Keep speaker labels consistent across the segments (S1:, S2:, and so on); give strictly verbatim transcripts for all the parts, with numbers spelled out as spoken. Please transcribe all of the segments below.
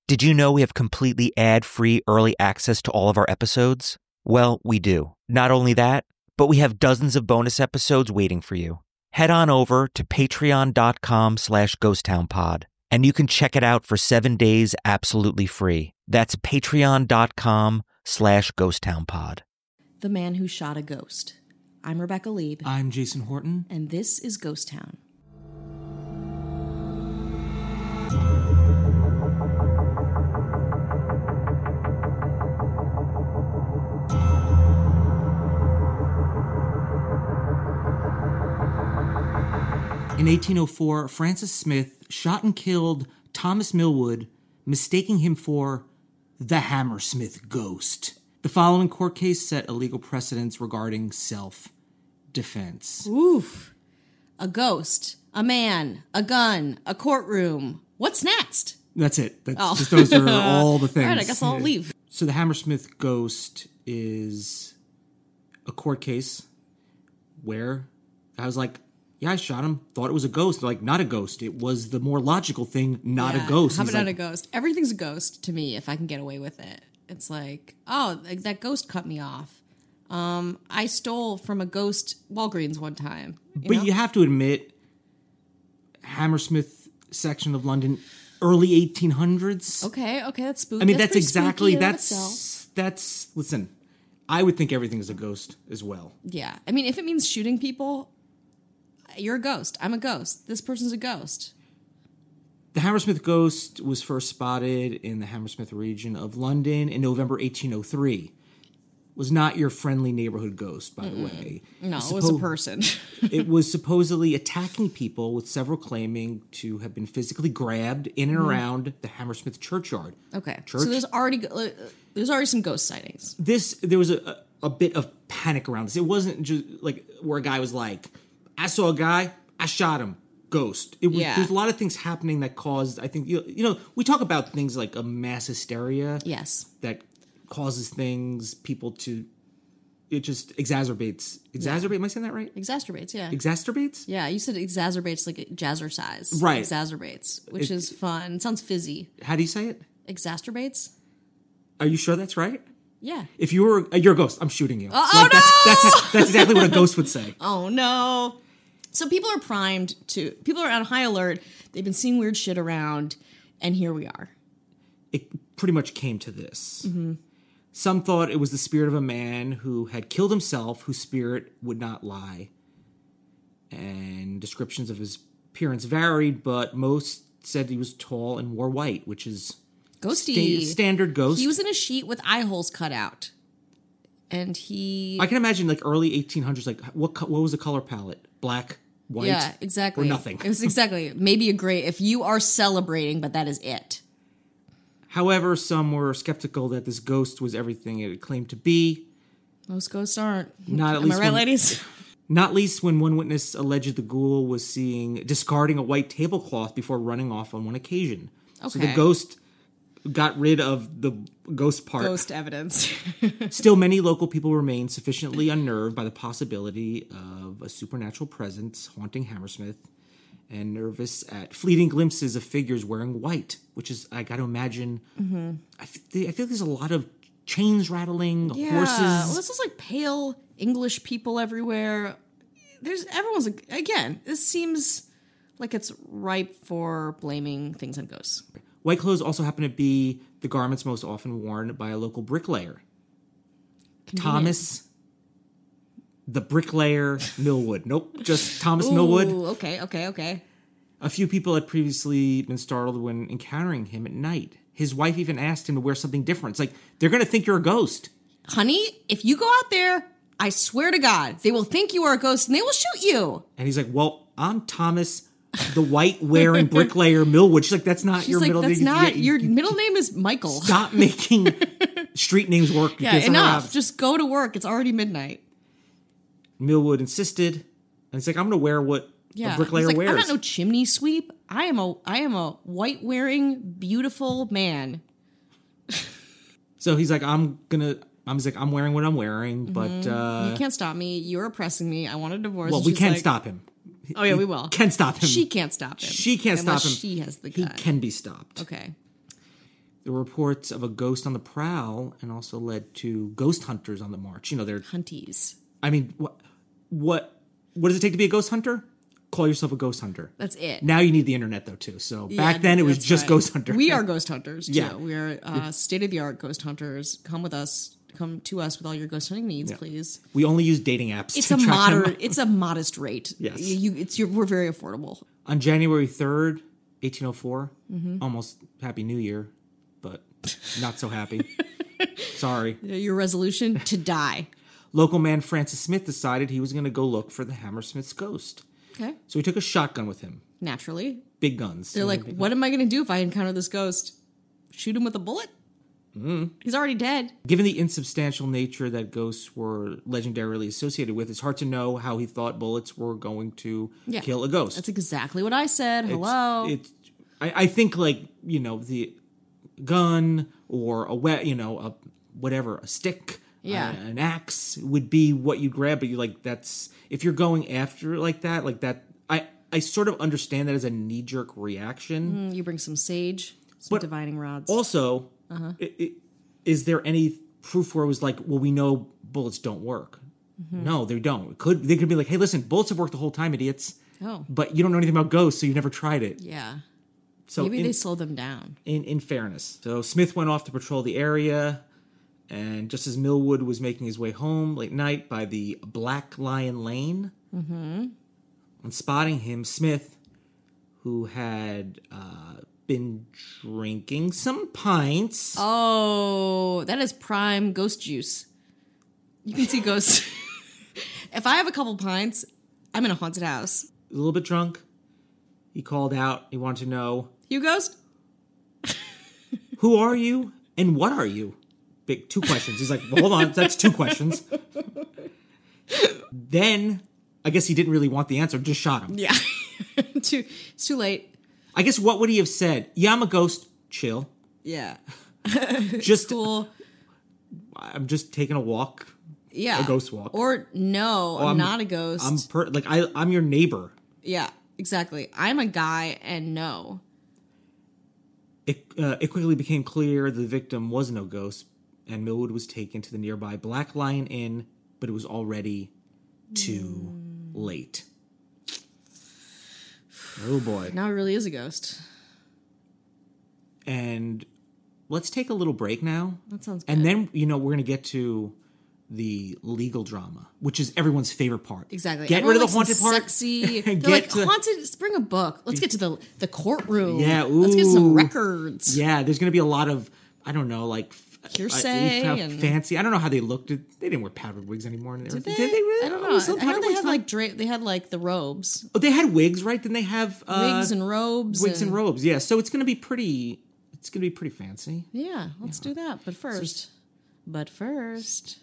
S1: Did you know we have completely ad-free early access to all of our episodes? Well, we do. Not only that, but we have dozens of bonus episodes waiting for you. Head on over to patreon.com slash ghosttownpod, and you can check it out for seven days absolutely free. That's patreon.com slash ghosttownpod.
S2: The Man Who Shot a Ghost. I'm Rebecca Lieb.
S3: I'm Jason Horton.
S2: And this is Ghost Town.
S3: In eighteen oh four, Francis Smith shot and killed Thomas Millwood, mistaking him for the Hammersmith Ghost. The following court case set a legal precedence regarding self-defense.
S2: Oof. A ghost, a man, a gun, a courtroom. What's next?
S3: That's it. That's
S2: Oh.
S3: just those are all the things.
S2: All right, I guess I'll leave.
S3: So the Hammersmith Ghost is a court case where I was like, yeah, I shot him. Thought it was a ghost. They're like, not a ghost. It was the more logical thing, not
S2: Yeah,
S3: a ghost.
S2: How
S3: He's
S2: about
S3: like,
S2: not a ghost? Everything's a ghost to me if I can get away with it. It's like, oh, like that ghost cut me off. Um, I stole from a ghost Walgreens one time. You
S3: But
S2: know?
S3: you have to admit, Hammersmith section of London, early eighteen hundreds.
S2: Okay, okay, that's spooky.
S3: I mean, that's,
S2: pretty
S3: exactly,
S2: spooky in and of
S3: that's,
S2: itself.
S3: that's, listen, I would think everything is a ghost as well.
S2: Yeah, I mean, if it means shooting people, you're a ghost. I'm a ghost. This person's a ghost.
S3: The Hammersmith Ghost was first spotted in the Hammersmith region of London in November eighteen oh three. Was not your friendly neighborhood ghost, by
S2: Mm-mm.
S3: the way.
S2: No,
S3: Suppo-
S2: it was a person.
S3: It was supposedly attacking people, with several claiming to have been physically grabbed in and
S2: Mhm.
S3: around the Hammersmith churchyard.
S2: Okay,
S3: Church?
S2: so there's already uh, there's already some ghost sightings.
S3: This there was a, a, a bit of panic around this. It wasn't just like where a guy was like, I saw a guy, I shot him. Ghost. It was,
S2: Yeah.
S3: There's a lot of things happening that caused, I think, you, you know, we talk about things like a mass hysteria.
S2: Yes.
S3: That causes things, people to, it just exacerbates. Exacerbate,
S2: Yeah.
S3: am I saying that right?
S2: Exacerbates, yeah.
S3: Exacerbates?
S2: Yeah, you said exacerbates like jazzercise.
S3: Right.
S2: Exacerbates, which
S3: It-
S2: is fun. It sounds fizzy.
S3: How do you say it?
S2: Exacerbates?
S3: Are you sure that's right?
S2: Yeah.
S3: If you were, uh, you're a ghost, I'm shooting you.
S2: Oh,
S3: like,
S2: oh
S3: that's,
S2: no!
S3: that's, that's exactly what a ghost would say.
S2: Oh no. So people are primed to, people are on high alert. They've been seeing weird shit around, and here we are.
S3: It pretty much came to this.
S2: Mm-hmm.
S3: Some thought it was the spirit of a man who had killed himself, whose spirit would not lie. And descriptions of his appearance varied, but most said he was tall and wore white, which is
S2: Ghosty.
S3: sta- standard ghost.
S2: He was in a sheet with eye holes cut out. And he...
S3: I can imagine, like, early eighteen hundreds, like, what co- what was the color palette? Black, white,
S2: yeah, exactly.
S3: or nothing.
S2: It was exactly. Maybe a gray, if you are celebrating, but that is it.
S3: However, some were skeptical that this ghost was everything it claimed to be.
S2: Most ghosts aren't.
S3: Not at
S2: Am
S3: least
S2: I right,
S3: when-
S2: ladies?
S3: Not least when one witness alleged the ghoul was seen discarding a white tablecloth before running off on one occasion. So the
S2: Okay.
S3: ghost got rid of the ghost part.
S2: Ghost evidence.
S3: Still, many local people remain sufficiently unnerved by the possibility of a supernatural presence haunting Hammersmith, and nervous at fleeting glimpses of figures wearing white, which is, I got to imagine,
S2: Mm-hmm.
S3: I, f- I feel there's a lot of chains rattling,
S2: Yeah.
S3: horses.
S2: Well, this is like pale English people everywhere. There's everyone's again. This seems like it's ripe for blaming things on ghosts.
S3: White clothes also happen to be the garments most often worn by a local bricklayer.
S2: Convenient.
S3: Thomas, the bricklayer Millwood. Nope, just Thomas
S2: Ooh,
S3: Millwood.
S2: Okay, okay, okay.
S3: A few people had previously been startled when encountering him at night. His wife even asked him to wear something different. It's like, they're going to think you're a ghost.
S2: Honey, if you go out there, I swear to God, they will think you are a ghost and they will shoot you.
S3: And he's like, well, I'm Thomas, the white-wearing bricklayer Millwood. She's like, that's not
S2: She's
S3: your
S2: like,
S3: middle
S2: that's
S3: name.
S2: not,
S3: You-
S2: your
S3: you-
S2: middle name is Michael.
S3: Stop making street names work.
S2: Yeah,
S3: because
S2: enough.
S3: have-
S2: Just go to work. It's already midnight.
S3: Millwood insisted. And it's like, I'm going to wear what
S2: Yeah,
S3: a bricklayer
S2: He's like,
S3: wears.
S2: I'm not no chimney sweep. I am a I am a white wearing beautiful man.
S3: So he's like, I'm gonna. I'm just like, I'm wearing what I'm wearing, but
S2: Mhm.
S3: uh,
S2: you can't stop me. You're oppressing me. I want a divorce.
S3: well,
S2: And
S3: we
S2: she's
S3: can
S2: like,
S3: stop him.
S2: Oh yeah, we will.
S3: Can stop him.
S2: She can't stop him.
S3: She can't
S2: unless
S3: stop him.
S2: She has the
S3: He
S2: gun.
S3: can be stopped.
S2: Okay.
S3: There were reports of a ghost on the prowl and also led to ghost hunters on the march. You know, they're...
S2: Hunties.
S3: I mean, what, what, what does it take to be a ghost hunter? Call yourself a ghost hunter.
S2: That's it.
S3: Now you need the internet, though, too. So
S2: Yeah,
S3: back then, it was
S2: that's
S3: just
S2: right.
S3: ghost hunter.
S2: We are ghost hunters, too.
S3: Yeah.
S2: We are uh, state-of-the-art ghost hunters. Come with us. Come to us with all your ghost hunting needs,
S3: Yeah.
S2: please.
S3: We only use dating apps.
S2: It's
S3: to
S2: a
S3: track them.
S2: moderate. It's a modest rate.
S3: Yes.
S2: You, you- it's your, we're very affordable.
S3: On January third, eighteen oh four,
S2: Mm-hmm.
S3: almost Happy New Year, but not so happy. Sorry.
S2: Your resolution to die.
S3: Local man Francis Smith decided he was going to go look for the Hammersmith's ghost.
S2: Okay.
S3: So he took a shotgun with him.
S2: Naturally,
S3: Big guns.
S2: they're like, "What am I going to do if I encounter this ghost? Shoot him with a bullet? Mm. He's already dead."
S3: Given the insubstantial nature that ghosts were legendarily associated with, it's hard to know how he thought bullets were going to
S2: Yeah.
S3: kill a ghost.
S2: That's exactly what I said.
S3: It's-
S2: Hello.
S3: It's, I, I think like, you know, the gun or a wet, you know, a whatever, a stick,
S2: Yeah.
S3: uh, an axe would be what you grab. But you like that's if you're going after it like that, like that. I I sort of understand that as a knee jerk reaction.
S2: Mm, you bring some sage, some
S3: But
S2: divining rods.
S3: Also,
S2: Uh-huh.
S3: i i is there any proof where it was like, well, we know bullets don't work?
S2: Mm-hmm.
S3: No, they don't. It could they could be like, hey, listen, bullets have worked the whole time, idiots.
S2: oh,
S3: But you don't know anything about ghosts, so you've never tried it.
S2: yeah.
S3: So
S2: Maybe
S3: in,
S2: they slow them down.
S3: in in fairness, so Smith went off to patrol the area, and just as Millwood was making his way home late night by the Black Lion Lane, mm-hmm. on spotting him, Smith, who had uh, been drinking some pints.
S2: Oh, that is prime ghost juice. You can see ghosts. If I have a couple pints, I'm in a haunted house.
S3: A little bit drunk. He called out. He wanted to know,
S2: You ghost?
S3: who are you and what are you? Big two questions. He's like, well, hold on, that's two questions. Then, I guess he didn't really want the answer, just shot him.
S2: Yeah. too, it's too late.
S3: I guess what would he have said? Yeah, I'm a ghost. Chill.
S2: Yeah.
S3: Just,
S2: Cool.
S3: I'm just taking a walk.
S2: Yeah.
S3: A ghost walk.
S2: Or no, I'm,
S3: I'm-
S2: not a ghost.
S3: I'm per- like I, I'm your neighbor.
S2: yeah, exactly. I'm a guy and no.
S3: It, uh, it quickly became clear the victim was no ghost, and Millwood was taken to the nearby Black Lion Inn, but it was already too
S2: Mm.
S3: late. Oh boy.
S2: Now it really is a ghost.
S3: And let's take a little break now.
S2: That sounds good.
S3: And then, you know, we're going to get to the legal drama, which is everyone's favorite part.
S2: Exactly.
S3: Get
S2: Everyone
S3: rid of the
S2: likes
S3: haunted
S2: some
S3: part.
S2: Sexy. They're
S3: Get
S2: like,
S3: to-
S2: haunted, bring a book. Let's get to the the courtroom.
S3: Yeah,
S2: Let's get some
S3: ooh.
S2: records.
S3: Yeah, there's going to be a lot of, I don't know, like... f-
S2: Hearsay
S3: uh,
S2: and-
S3: fancy. I don't know how they looked. They didn't wear powdered wigs anymore.
S2: Did they?
S3: really?
S2: I don't
S3: Oh,
S2: know.
S3: still
S2: I know
S3: powdered
S2: they
S3: wigs
S2: had
S3: now?
S2: like dra- they had like the robes,
S3: Oh, they had wigs, right? Didn't they have uh,
S2: wigs and robes,
S3: wigs and robes? Yeah, so it's going to be pretty. It's going to be pretty fancy.
S2: Yeah, let's do that. But first, but first.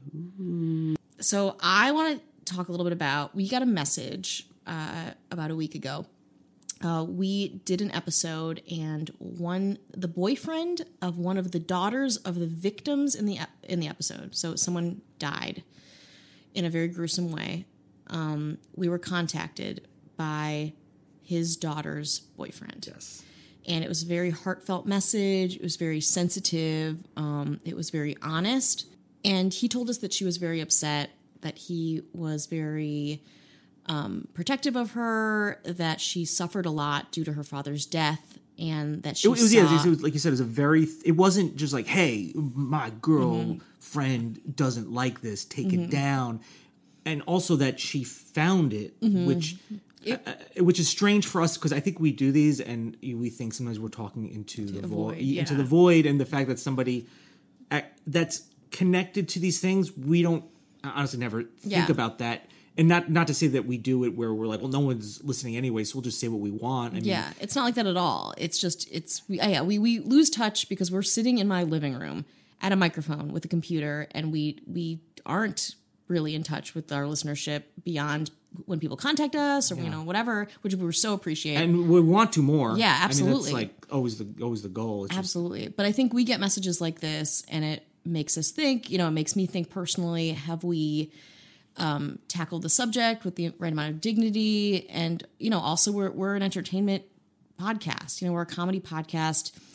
S2: So I want to talk a little bit about. We got a message uh, about a week ago. Uh, we did an episode, and one the boyfriend of one of the daughters of the victims in the ep- in the episode. So someone died in a very gruesome way. Um, we were contacted by his daughter's boyfriend.
S3: Yes.
S2: And it was a very heartfelt message. It was very sensitive. Um, it was very honest. And he told us that she was very upset, that he was very um, protective of her, that she suffered a lot due to her father's death, and that she
S3: It, was
S2: saw...
S3: yeah. It was, like you said, it was a very. It wasn't just like, hey, my girl
S2: Mm-hmm.
S3: friend doesn't like this. Take it down. And also that she found it, which.
S2: It-
S3: uh, which is strange for us because I think we do these and we think sometimes we're talking into the,
S2: the
S3: void,
S2: void,
S3: into
S2: yeah.
S3: the void, and the fact that somebody ac- that's connected to these things, we don't I honestly never think
S2: Yeah.
S3: about that. And not not to say that we do it where we're like, well, no one's listening anyway, so we'll just say what we want. I mean,
S2: Yeah, it's not like that at all. It's just it's we, yeah we we lose touch because we're sitting in my living room at a microphone with a computer, and we we aren't really in touch with our listenership beyond when people contact us or you know whatever, which we were so appreciate.
S3: and we want to more.
S2: Yeah,
S3: I mean,
S2: absolutely.
S3: that's like always the always the goal. It's just,
S2: Absolutely. But I think we get messages like this, and it makes us think, you know, it makes me think personally, have we um, tackled the subject with the right amount of dignity? And, you know, also we're, we're an entertainment podcast. You know, we're a comedy podcast.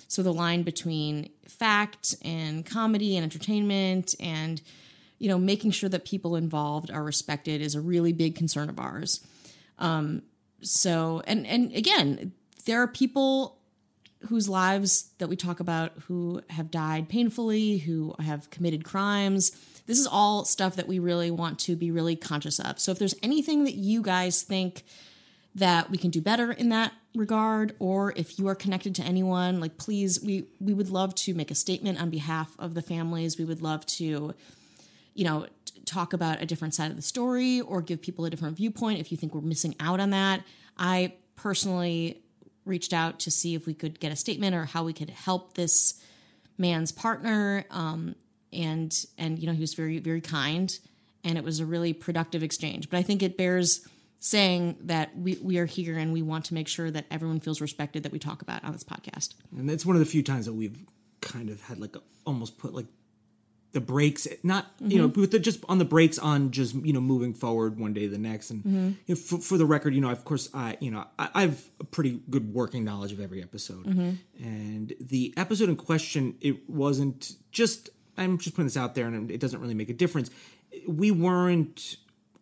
S2: So the line between fact and comedy and entertainment and, you know, making sure that people involved are respected is a really big concern of ours. Um, so, and, and again, there are people whose lives that we talk about who have died painfully, who have committed crimes. This is all stuff that we really want to be really conscious of. So if there's anything that you guys think that we can do better in that regard, or if you are connected to anyone, like, please, we, we would love to make a statement on behalf of the families. We would love to, you know, t- talk about a different side of the story or give people a different viewpoint if you think we're missing out on that. I personally reached out to see if we could get a statement or how we could help this man's partner. Um, and, and, you know, he was very, very kind, and it was a really productive exchange. But I think it bears saying that we, we are here and we want to make sure that everyone feels respected that we talk about on this podcast.
S3: And it's one of the few times that we've kind of had like a, almost put like the brakes, not, mm-hmm. you know, with the, just on the brakes on just, you know, moving forward one day to the next. And mm-hmm. you know, for, for the record, you know, of course, I, you know, I, I have a pretty good working knowledge of every episode. Mm-hmm. And the episode in question, it wasn't just, I'm just putting this out there and it doesn't really make a difference. We weren't,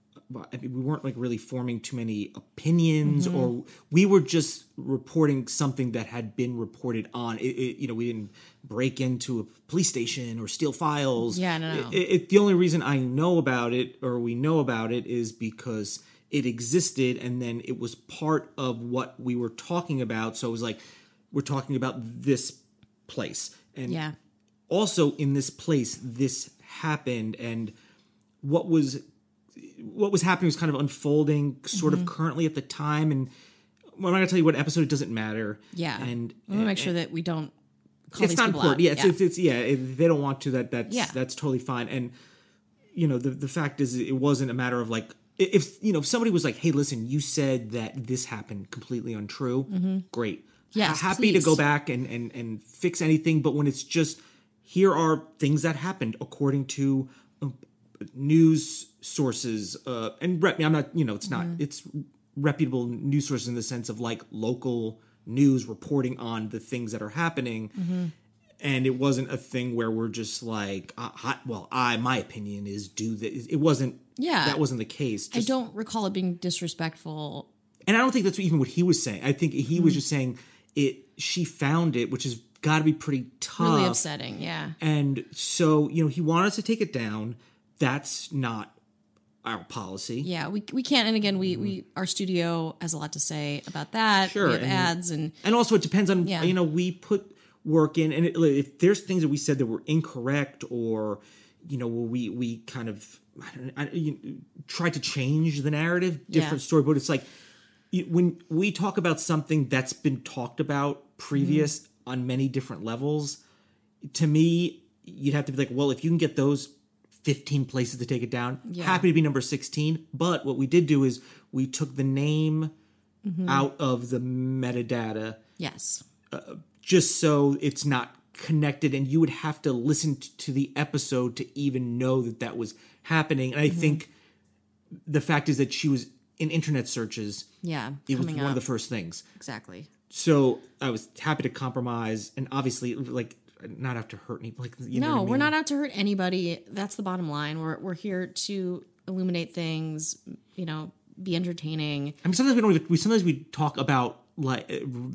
S3: I mean, we weren't like really forming too many opinions, mm-hmm. or we were just reporting something that had been reported on. It, it, you know, we didn't break into a police station or steal files.
S2: Yeah, no, no.
S3: It, it, the only reason I know about it, or we know about it, is because it existed, and then it was part of what we were talking about. So it was like, we're talking about this place, and
S2: yeah.
S3: also in this place, this happened, and what was. What was happening was kind of unfolding sort mm-hmm. of currently at the time. And well, I'm not going to tell you what episode, it doesn't matter.
S2: Yeah.
S3: And
S2: we want to make sure that we don't call
S3: it's
S2: these
S3: not
S2: people
S3: important.
S2: out.
S3: Yeah, it's,
S2: yeah.
S3: It's, it's, yeah, if they don't want to, that that's,
S2: yeah.
S3: that's totally fine. And, you know, the, the fact is it wasn't a matter of like, if, you know, if somebody was like, hey, listen, you said that this happened completely untrue. Mm-hmm. Great.
S2: Yes,
S3: happy
S2: please.
S3: to go back and, and, and fix anything. But when it's just, here are things that happened according to uh, news sources, uh, and rep, I'm not, you know, it's not, mm-hmm. it's reputable news sources in the sense of like local news reporting on the things that are happening. Mm-hmm. And it wasn't a thing where we're just like, uh, I, well, I, my opinion is do this. It wasn't,
S2: yeah,
S3: that wasn't the case. Just,
S2: I don't recall it being disrespectful.
S3: And I don't think that's even what he was saying. I think he mm-hmm. was just saying it, she found it, which has got to be pretty tough.
S2: Really upsetting. Yeah.
S3: And so, you know, he wanted us to take it down. That's not our policy.
S2: Yeah, we we can't. And again, we, we our studio has a lot to say about that.
S3: Sure,
S2: we have
S3: and,
S2: ads and
S3: and also it depends on
S2: yeah.
S3: you know, we put work in, and it, if there's things that we said that were incorrect, or you know, we we kind of I don't, I, you, try to change the narrative, different
S2: yeah.
S3: story. But it's like when we talk about something that's been talked about previous mm-hmm. on many different levels. To me, you'd have to be like, well, if you can get those fifteen places to take it down. Yeah. Happy to be number sixteen. But what we did do is we took the name mm-hmm. out of the metadata.
S2: Yes.
S3: Uh, just so it's not connected, and you would have to listen t- to the episode to even know that that was happening. And I mm-hmm. think the fact is that she was in internet searches.
S2: Yeah.
S3: It was one
S2: up.
S3: of the first things.
S2: Exactly.
S3: So I was happy to compromise, and obviously, like, not out to hurt any, like, you
S2: no,
S3: know what I mean?
S2: We're not out to hurt anybody. That's the bottom line. We're we're here to illuminate things, you know, be entertaining.
S3: I mean, sometimes we don't. Even, we sometimes we talk about like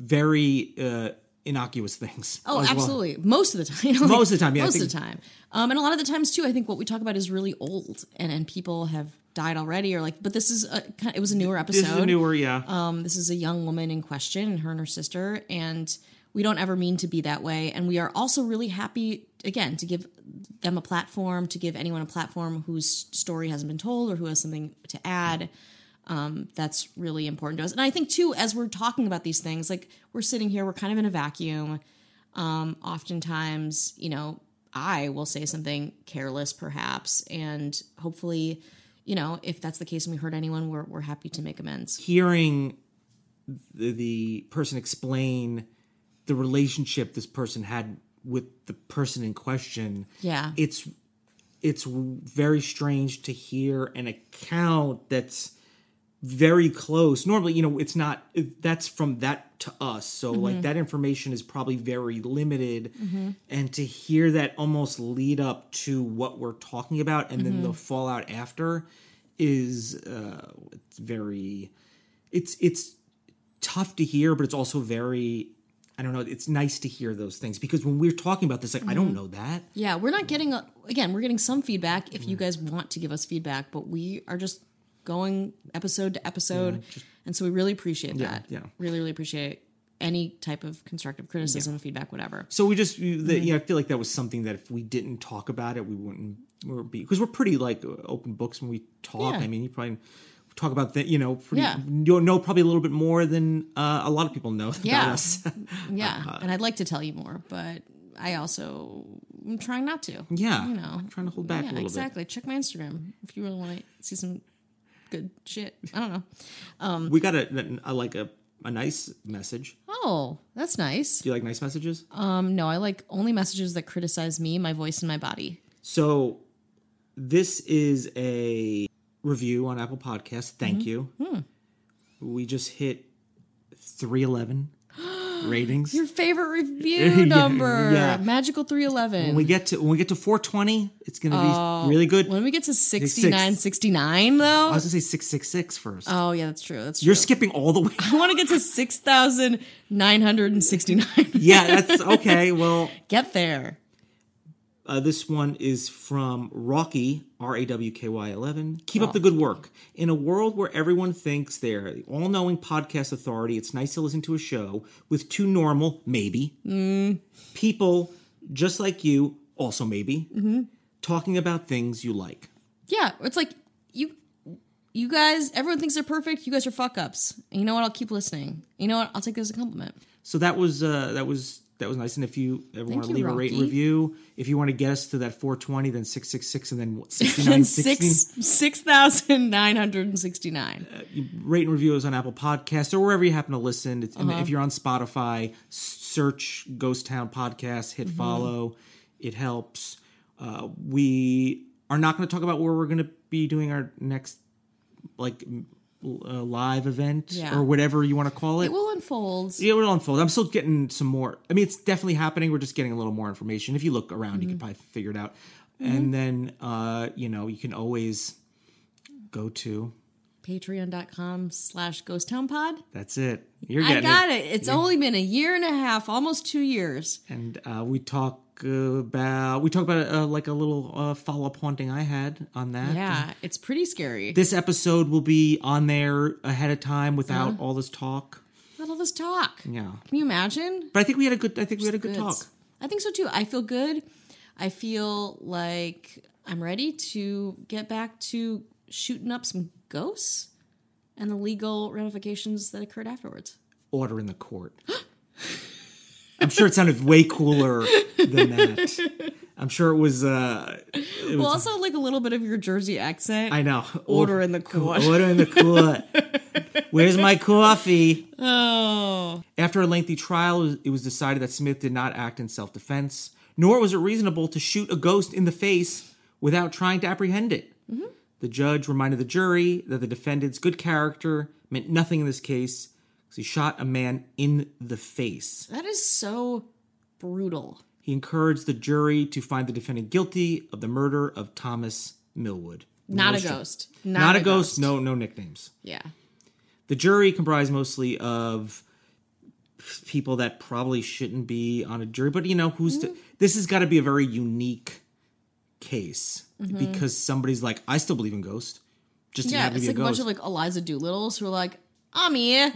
S3: very uh, innocuous things.
S2: Oh, absolutely. Well. Most of the time. You know,
S3: most of the time, yeah.
S2: Most
S3: think,
S2: of the time, um, and a lot of the times too. I think what we talk about is really old, and and people have died already, or like. But this is a, it was a newer episode.
S3: This is a newer, yeah.
S2: Um, this is a young woman in question, and her and her sister, and. We don't ever mean to be that way. And we are also really happy, again, to give them a platform, to give anyone a platform whose story hasn't been told or who has something to add. Um, that's really important to us. And I think, too, as we're talking about these things, like we're sitting here, we're kind of in a vacuum. Um, oftentimes, you know, I will say something careless, perhaps. And hopefully, you know, if that's the case and we hurt anyone, we're, we're happy to make amends.
S3: Hearing the, the person explain the relationship this person had with the person in question.
S2: Yeah.
S3: It's it's very strange to hear an account that's very close. Normally, you know, it's not, that's from that to us. So mm-hmm. like that information is probably very limited. Mm-hmm. And to hear that almost lead up to what we're talking about and mm-hmm. then the fallout after is uh, it's very, it's, it's tough to hear, but it's also very, I don't know, it's nice to hear those things because when we're talking about this, like, mm-hmm. I don't know that.
S2: Yeah, we're not getting, a, again, we're getting some feedback if you guys want to give us feedback, but we are just going episode to episode. Yeah, just, and so we really appreciate that.
S3: Yeah, yeah.
S2: Really, really appreciate any type of constructive criticism, yeah. feedback, whatever.
S3: So we just, the, mm-hmm. yeah, I feel like that was something that if we didn't talk about it, we wouldn't we would be, because we're pretty like open books when we talk. Yeah. I mean, you probably talk about that, you know, pretty, yeah. you know, probably a little bit more than uh, a lot of people know
S2: yeah.
S3: about us.
S2: yeah. Uh, and I'd like to tell you more, but I also am trying not to.
S3: Yeah.
S2: You know,
S3: I'm trying to hold back
S2: yeah,
S3: a little
S2: exactly.
S3: bit.
S2: Check my Instagram if you really want to see some good shit. I don't know. Um,
S3: we got a, a like a, a nice message.
S2: Oh, that's nice.
S3: Do you like nice messages?
S2: Um, no, I like only messages that criticize me, my voice, and my body.
S3: So this is a review on Apple Podcasts. Thank mm-hmm. you. Hmm. We just hit three eleven ratings.
S2: Your favorite review number. yeah. Magical three eleven.
S3: When we get to when we get to four twenty, it's going to
S2: oh,
S3: be really good.
S2: When we get to sixty-nine sixty-nine though.
S3: I was going to say six six six first.
S2: Oh, yeah, that's true. That's true.
S3: You're skipping all the way.
S2: I want to get to six thousand nine hundred sixty-nine.
S3: Yeah, that's okay. Well,
S2: get there.
S3: Uh, this one is from Rocky, R A W K Y eleven. Keep
S2: oh.
S3: up the good work. In a world where everyone thinks they're the all-knowing podcast authority, it's nice to listen to a show with two normal, maybe,
S2: mm.
S3: people just like you, also maybe,
S2: mm-hmm.
S3: talking about things you like.
S2: Yeah, it's like, you you guys, everyone thinks they're perfect. You guys are fuck-ups. And you know what? I'll keep listening. You know what? I'll take this as a compliment.
S3: So that was, uh, that was... That was nice. And if you ever
S2: Thank
S3: want to
S2: you,
S3: leave
S2: Rocky.
S3: a rate and review, if you want to get us to that four twenty, then six six six and then what, sixty-nine sixty?
S2: six thousand nine hundred sixty-nine.
S3: Uh, rate and review us on Apple Podcasts or wherever you happen to listen. It's,
S2: uh-huh.
S3: If you're on Spotify, search Ghost Town Podcast, hit mm-hmm. follow. It helps. Uh, we are not going to talk about where we're going to be doing our next like uh, live event
S2: yeah.
S3: or whatever you want to call it.
S2: It will unfold.
S3: Yeah, it will unfold. I'm still getting some more. I mean, it's definitely happening. We're just getting a little more information. If you look around, mm-hmm. you can probably figure it out. Mm-hmm. And then, uh, you know, you can always go to
S2: patreon.com slash ghost town pod.
S3: That's it. You're getting
S2: I got it.
S3: it.
S2: It's
S3: You're...
S2: only been a year and a half, almost two years.
S3: And uh, we talk about, we talk about uh, like a little uh, follow-up haunting I had on that.
S2: Yeah,
S3: and
S2: it's pretty scary.
S3: This episode will be on there ahead of time without uh-huh. all this talk.
S2: Without all this talk.
S3: Yeah.
S2: Can you imagine?
S3: But I think we had a good, I think
S2: Just
S3: we had a good
S2: goods.
S3: talk.
S2: I think so too. I feel good. I feel like I'm ready to get back to shooting up some ghosts and the legal ramifications that occurred afterwards.
S3: Order in the court. I'm sure it sounded way cooler than that. I'm sure it was... Uh, it was
S2: well, also like a little bit of your Jersey accent.
S3: I know.
S2: Order in the court.
S3: Order in the court. Where's my coffee?
S2: Oh.
S3: After a lengthy trial, it was decided that Smith did not act in self-defense, nor was it reasonable to shoot a ghost in the face without trying to apprehend it.
S2: Mm-hmm.
S3: The judge reminded the jury that the defendant's good character meant nothing in this case because he shot a man in the face.
S2: That is so brutal.
S3: He encouraged the jury to find the defendant guilty of the murder of Thomas Millwood.
S2: Not
S3: no
S2: a
S3: sh-
S2: ghost. Not,
S3: Not a,
S2: a
S3: ghost.
S2: ghost.
S3: No, no nicknames.
S2: Yeah.
S3: The jury comprised mostly of people that probably shouldn't be on a jury, but you know, who's mm-hmm. to, this has got to be a very unique case mm-hmm. because somebody's like, I still believe in ghosts. Just to
S2: yeah,
S3: have to
S2: it's
S3: be
S2: like
S3: a,
S2: a
S3: ghost.
S2: bunch of like Eliza Doolittles who are like, I'm here.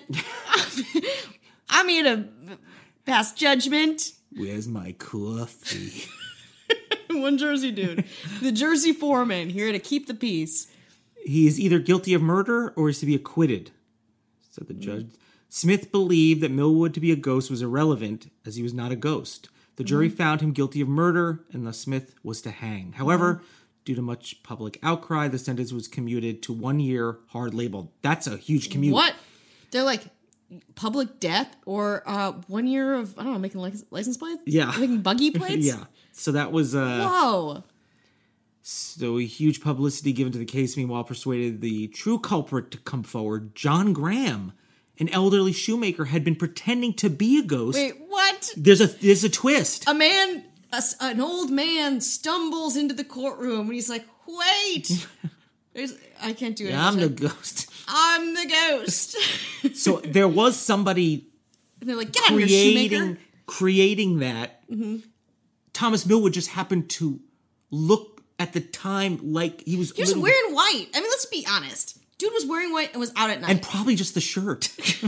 S2: I'm here to pass judgment.
S3: Where's my coffee?
S2: One Jersey dude. The Jersey foreman, here to keep the peace.
S3: He is either guilty of murder or is to be acquitted, said the judge. Mm. Smith believed that Millwood to be a ghost was irrelevant as he was not a ghost. The jury mm. found him guilty of murder and thus Smith was to hang. However, mm. due to much public outcry, the sentence was commuted to one year hard labor. That's a huge commute.
S2: What? They're like public death or uh, one year of, I don't know, making license plates?
S3: Yeah.
S2: Making buggy plates?
S3: Yeah. So that was... Uh,
S2: Whoa.
S3: So huge publicity given to the case, meanwhile, persuaded the true culprit to come forward. John Graham, an elderly shoemaker, had been pretending to be a ghost.
S2: Wait, what?
S3: There's a there's a twist.
S2: A man, a, an old man, stumbles into the courtroom and he's like, "Wait, There's, I can't do it."
S3: Yeah, I'm the ghost.
S2: I'm the ghost.
S3: So there was somebody
S2: and they're like, "Get out of here, shoemaker!"
S3: Creating that. Mm-hmm. Thomas Millwood just happened to look at the time like he was.
S2: He was wearing white. I mean, let's be honest. Dude was wearing white and was out at night.
S3: And probably just the shirt.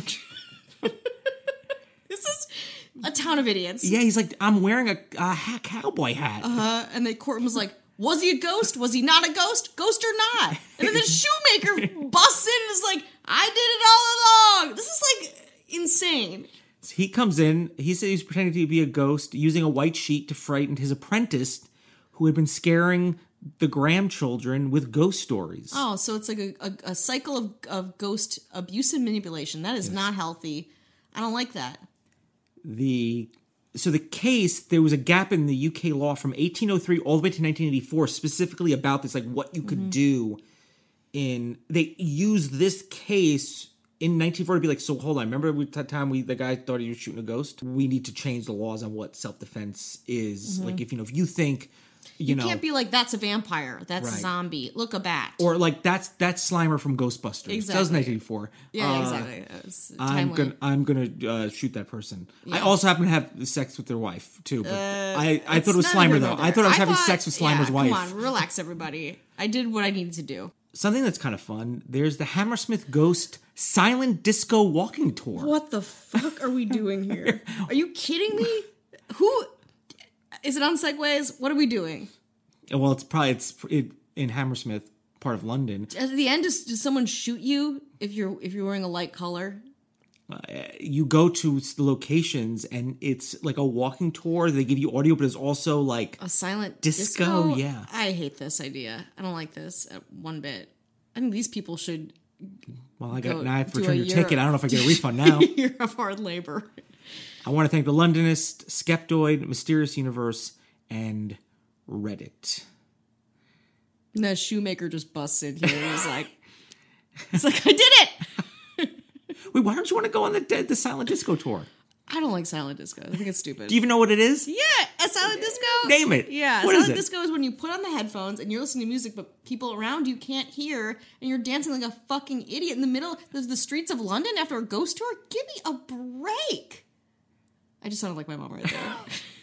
S2: This is a town of idiots.
S3: Yeah, he's like, I'm wearing a, a hat, cowboy hat.
S2: Uh-huh. And the courtroom was like, was he a ghost? Was he not a ghost? Ghost or not? And then the shoemaker busts in and is like, I did it all along. This is like insane.
S3: He comes in, he said he's pretending to be a ghost, using a white sheet to frighten his apprentice, who had been scaring the Graham children with ghost stories.
S2: Oh, so it's like a, a, a cycle of, of ghost abuse and manipulation. That is yes. not healthy. I don't like that.
S3: The so the case, there was a gap in the U K law from eighteen oh three all the way to nineteen eighty-four, specifically about this, like what you could mm-hmm. do in. They used this case in nineteen forty to be like, so hold on, remember that time we the guy thought he was shooting a ghost? We need to change the laws on what self-defense is. Mm-hmm. Like if you know if you think. You,
S2: you
S3: know,
S2: can't be like, that's a vampire. That's
S3: right.
S2: a zombie. Look, a bat.
S3: Or like, that's that's Slimer from Ghostbusters.
S2: Exactly.
S3: That was nineteen eighty-four.
S2: Yeah,
S3: uh,
S2: exactly.
S3: I'm gonna I'm gonna uh, shoot that person.
S2: Yeah.
S3: I also happen to have sex with their wife too. But
S2: uh,
S3: I I thought it was Slimer though. I thought I was I having thought, sex with Slimer's
S2: yeah,
S3: wife.
S2: Come on, relax, everybody. I did what I needed to do.
S3: Something that's kind of fun. There's the Hammersmith Ghost Silent Disco Walking Tour.
S2: What the fuck are we doing here? Are you kidding me? Who is it on Segways? What are we doing?
S3: Well, it's probably it's it, in Hammersmith, part of London.
S2: At the end, does, does someone shoot you if you're if you're wearing a light color?
S3: Uh, you go to the locations and it's like a walking tour. They give you audio, but it's also like
S2: a silent
S3: disco.
S2: disco?
S3: Yeah,
S2: I hate this idea. I don't like this one bit. I think these people should.
S3: Well, I got now I have to return your ticket. I don't know if I get a refund now.
S2: Year of hard labor.
S3: I want to thank the Londonist, Skeptoid, Mysterious Universe, and Reddit.
S2: And that shoemaker just busts in here and he's like, "It's like I did it."
S3: Wait, why don't you want to go on the the silent disco tour?
S2: I don't like silent disco. I think it's stupid.
S3: Do you even know what it is?
S2: Yeah, a silent disco.
S3: Name it.
S2: Yeah,
S3: what
S2: silent
S3: is it?
S2: disco is when you put on the headphones and you're listening to music, but people around you can't hear, and you're dancing like a fucking idiot in the middle of the streets of London after a ghost tour. Give me a break. I just sounded like my mom right there.